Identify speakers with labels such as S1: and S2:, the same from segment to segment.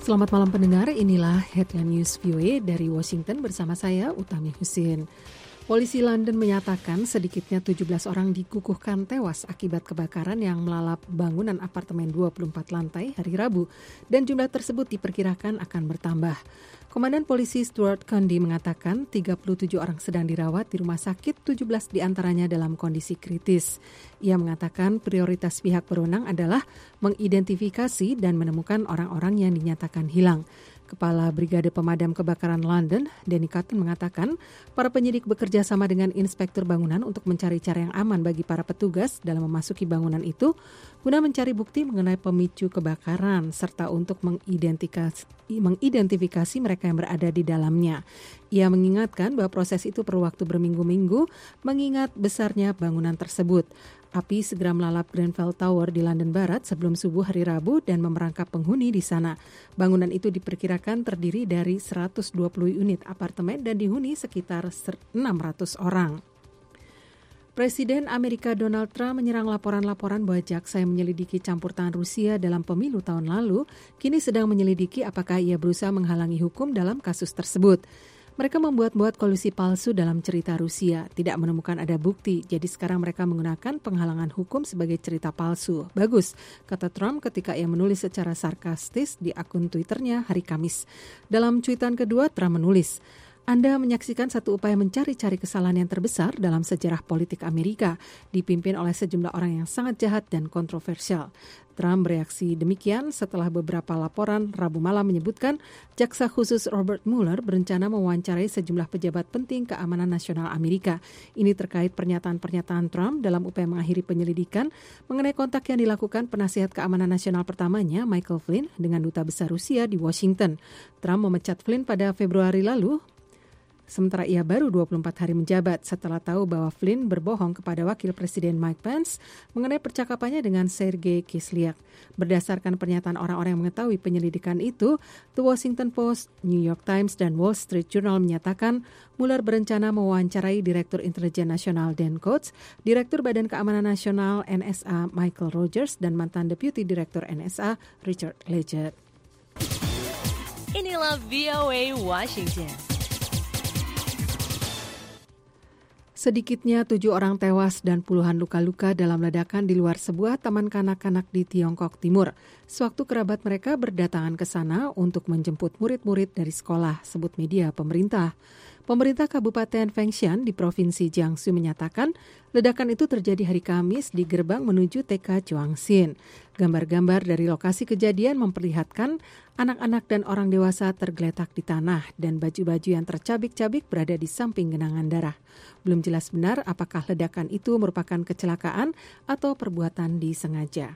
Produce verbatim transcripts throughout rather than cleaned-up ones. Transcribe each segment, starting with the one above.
S1: Selamat malam pendengar, inilah Headline News V O A dari Washington bersama saya Utami Husin. Polisi London menyatakan sedikitnya tujuh belas orang dikukuhkan tewas akibat kebakaran yang melalap bangunan apartemen dua puluh empat lantai hari Rabu dan jumlah tersebut diperkirakan akan bertambah. Komandan Polisi Stuart Cundy mengatakan tiga puluh tujuh orang sedang dirawat di rumah sakit, tujuh belas diantaranya dalam kondisi kritis. Ia mengatakan prioritas pihak berwenang adalah mengidentifikasi dan menemukan orang-orang yang dinyatakan hilang. Kepala Brigade Pemadam Kebakaran London, Danny Cotton mengatakan para penyidik bekerja sama dengan inspektur bangunan untuk mencari cara yang aman bagi para petugas dalam memasuki bangunan itu guna mencari bukti mengenai pemicu kebakaran serta untuk mengidentifikasi, mengidentifikasi mereka yang berada di dalamnya. Ia mengingatkan bahwa proses itu perlu waktu berminggu-minggu mengingat besarnya bangunan tersebut. Api segera melalap Grenfell Tower di London Barat sebelum subuh hari Rabu dan memerangkap penghuni di sana. Bangunan itu diperkirakan terdiri dari seratus dua puluh unit apartemen dan dihuni sekitar enam ratus orang. Presiden Amerika Donald Trump menyerang laporan-laporan bahwa jaksa yang menyelidiki campur tangan Rusia dalam pemilu tahun lalu kini sedang menyelidiki apakah ia berusaha menghalangi hukum dalam kasus tersebut. Mereka membuat-buat kolusi palsu dalam cerita Rusia, tidak menemukan ada bukti, jadi sekarang mereka menggunakan penghalangan hukum sebagai cerita palsu. Bagus, kata Trump ketika ia menulis secara sarkastis di akun Twitternya hari Kamis. Dalam cuitan kedua, Trump menulis, Anda menyaksikan satu upaya mencari-cari kesalahan yang terbesar dalam sejarah politik Amerika, dipimpin oleh sejumlah orang yang sangat jahat dan kontroversial. Trump bereaksi demikian setelah beberapa laporan Rabu malam menyebutkan jaksa khusus Robert Mueller berencana mewawancarai sejumlah pejabat penting keamanan nasional Amerika. Ini terkait pernyataan-pernyataan Trump dalam upaya mengakhiri penyelidikan mengenai kontak yang dilakukan penasihat keamanan nasional pertamanya Michael Flynn dengan duta besar Rusia di Washington. Trump memecat Flynn pada Februari lalu, sementara ia baru dua puluh empat hari menjabat setelah tahu bahwa Flynn berbohong kepada Wakil Presiden Mike Pence mengenai percakapannya dengan Sergei Kislyak. Berdasarkan pernyataan orang-orang yang mengetahui penyelidikan itu, The Washington Post, New York Times, dan Wall Street Journal menyatakan Mueller berencana mewawancarai Direktur Intelijen Nasional Dan Coats, Direktur Badan Keamanan Nasional N S A Michael Rogers, dan mantan Deputi Direktur N S A Richard Leggett.
S2: Inilah V O A Washington.
S1: Sedikitnya tujuh orang tewas dan puluhan luka-luka dalam ledakan di luar sebuah taman kanak-kanak di Tiongkok Timur. Sewaktu kerabat mereka berdatangan ke sana untuk menjemput murid-murid dari sekolah, sebut media pemerintah. Pemerintah Kabupaten Fengshan di Provinsi Jiangsu menyatakan ledakan itu terjadi hari Kamis di gerbang menuju T K Chuangxin. Gambar-gambar dari lokasi kejadian memperlihatkan anak-anak dan orang dewasa tergeletak di tanah dan baju-baju yang tercabik-cabik berada di samping genangan darah. Belum jelas benar apakah ledakan itu merupakan kecelakaan atau perbuatan disengaja.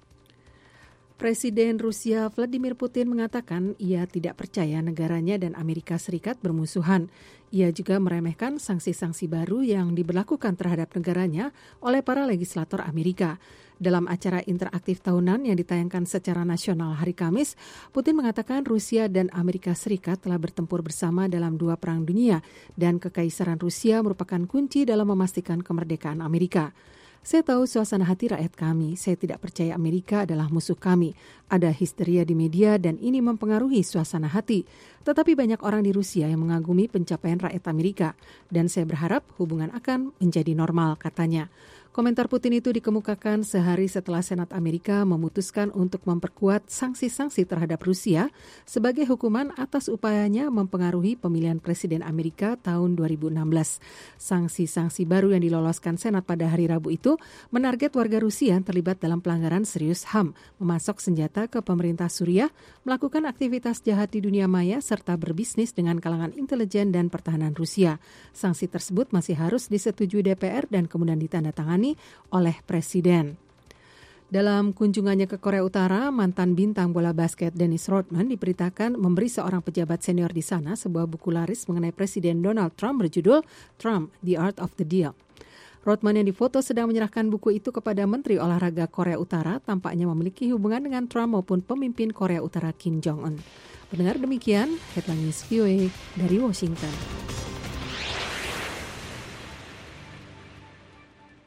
S1: Presiden Rusia Vladimir Putin mengatakan ia tidak percaya negaranya dan Amerika Serikat bermusuhan. Ia juga meremehkan sanksi-sanksi baru yang diberlakukan terhadap negaranya oleh para legislator Amerika. Dalam acara interaktif tahunan yang ditayangkan secara nasional hari Kamis, Putin mengatakan Rusia dan Amerika Serikat telah bertempur bersama dalam dua perang dunia dan kekaisaran Rusia merupakan kunci dalam memastikan kemerdekaan Amerika. Saya tahu suasana hati rakyat kami. Saya tidak percaya Amerika adalah musuh kami. Ada histeria di media dan ini mempengaruhi suasana hati. Tetapi banyak orang di Rusia yang mengagumi pencapaian rakyat Amerika. Dan saya berharap hubungan akan menjadi normal, katanya. Komentar Putin itu dikemukakan sehari setelah Senat Amerika memutuskan untuk memperkuat sanksi-sanksi terhadap Rusia sebagai hukuman atas upayanya mempengaruhi pemilihan Presiden Amerika tahun dua ribu enam belas. Sanksi-sanksi baru yang diloloskan Senat pada hari Rabu itu menarget warga Rusia yang terlibat dalam pelanggaran serius H A M, memasok senjata ke pemerintah Suriah, melakukan aktivitas jahat di dunia maya, serta berbisnis dengan kalangan intelijen dan pertahanan Rusia. Sanksi tersebut masih harus disetujui D P R dan kemudian ditandatangani oleh Presiden. Dalam kunjungannya ke Korea Utara, mantan bintang bola basket Dennis Rodman diberitakan memberi seorang pejabat senior di sana sebuah buku laris mengenai Presiden Donald Trump berjudul Trump, The Art of the Deal. Rodman yang difoto sedang menyerahkan buku itu kepada Menteri Olahraga Korea Utara tampaknya memiliki hubungan dengan Trump maupun pemimpin Korea Utara Kim Jong-un. Mendengar demikian, Headline News V O A dari Washington.